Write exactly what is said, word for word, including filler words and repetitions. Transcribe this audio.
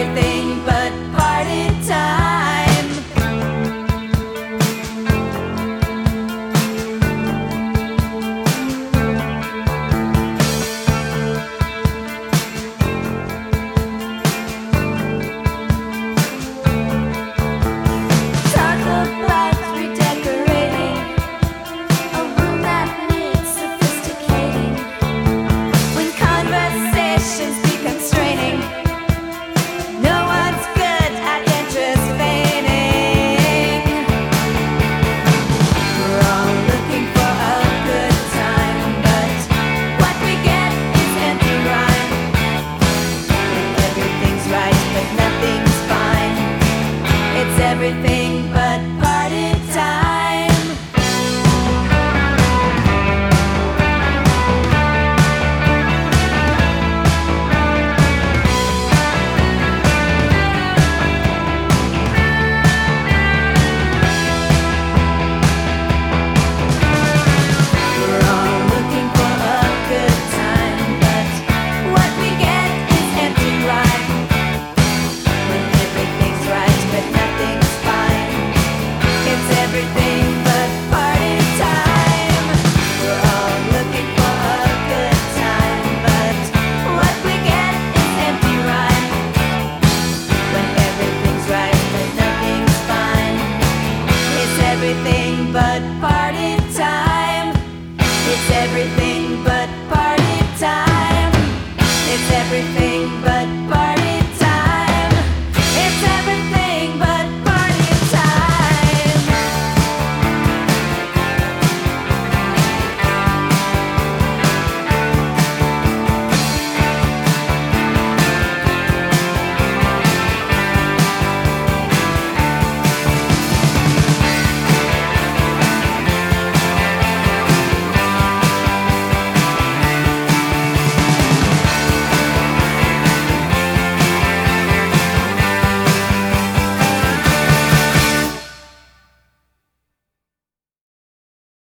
everything but party time. Talk about redecorating a room that needs sophisticating. When conversations become straining, no one's good at interest feigning. We're all looking for a good time, but what we get is empty rhyme. Everything's right, but nothing's fine. It's everything